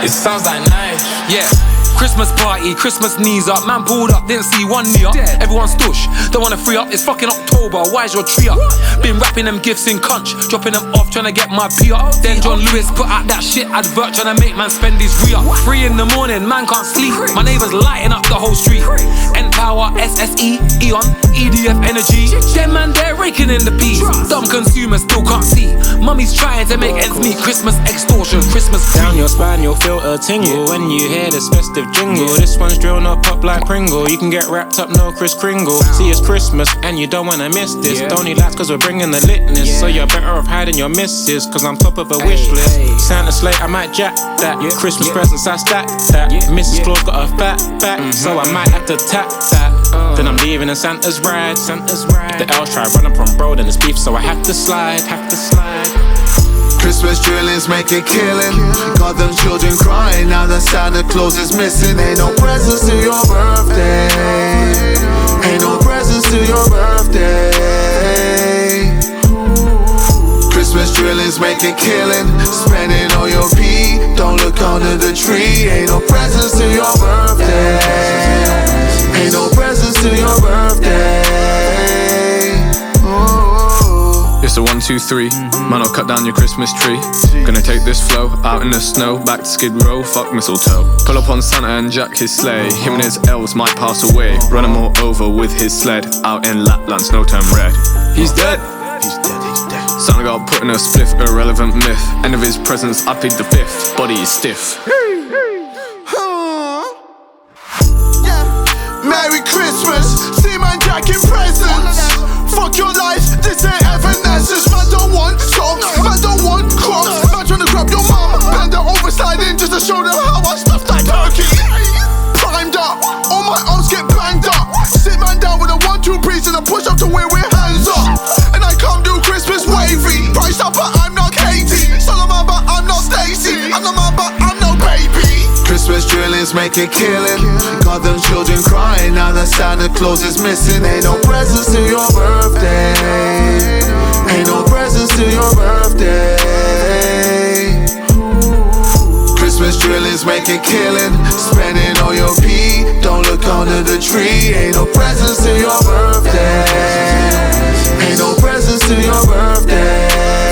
It sounds like nice. Yeah. Christmas party, Christmas knees up. Man pulled up, didn't see one knee up. Everyone's stush, don't wanna free up. It's fucking October, why is your tree up? Been wrapping them gifts in conch, dropping them off, trying to get my P up. Then John Lewis put out that shit advert, trying to make man spend his re-up. 3 in the morning, man can't sleep. My neighbours lighting up the whole street. N-Power, SSE, Eon, EDF Energy. Them man, they're raking in the peas. Dumb consumers still can't see. Mummy's trying to make ends meet. Christmas extortion, Christmas down your spine, you'll feel a tingle when you hear this festive jingle. This one's drill, not pop like Pringle. You can get wrapped up, no Kris Kringle. See, it's Christmas and you don't wanna miss this. Don't need lights cause we're bringing the litness. So you're better off hiding your misses, cause I'm top of a wish list. Santa slate, I might jack that. Christmas presents, I stack that. Mrs. Claus got a fat back, so I might have to tap that. Then I'm leaving in Santa's ride. If the elves try running from bro, then it's beef, so I have to slide. Christmas drillings make a killing. Got them children crying now that Santa Claus is missing. Ain't no presents to your birthday. Ain't no presents to your birthday. Christmas drillings make a killing. Spending all your pee. Don't look under the tree. Ain't no presents to your birthday. Ain't no presents to your birthday. It's a 1, 2, 3. Man, I'll cut down your Christmas tree. Gonna take this flow out in the snow, back to Skid Row, fuck mistletoe. Pull up on Santa and jack his sleigh. Him and his elves might pass away. Run him all over with his sled. Out in Lapland, snow turn red. He's dead. Santa got put in a spliff, irrelevant myth. End of his presence, I plead the 5th. Body is stiff. Merry Christmas, see man jacking presents. Fuck your life, this ain't Evanescence. Man don't want socks, man don't want crocs. Man tryna grab your mum, bend her over, slide in just to show them how I stuffed that turkey. Primed up, all my arms get banged up. Sit man down with a 1-2 breeze and a push up to where we're hands up. And I come do Christmas wavy. Priced up but I'm not Katie. Solomon but I'm not Stacy. I'm not man but I'm no baby. Christmas drillings make a killing. Got them children crying now that Santa Claus is missing. Ain't no presents to your birthday. Ain't no presents to your birthday. Christmas drillings make a killing. Spending all your pee. Don't look under the tree. Ain't no presents to your birthday. Ain't no presents to your birthday.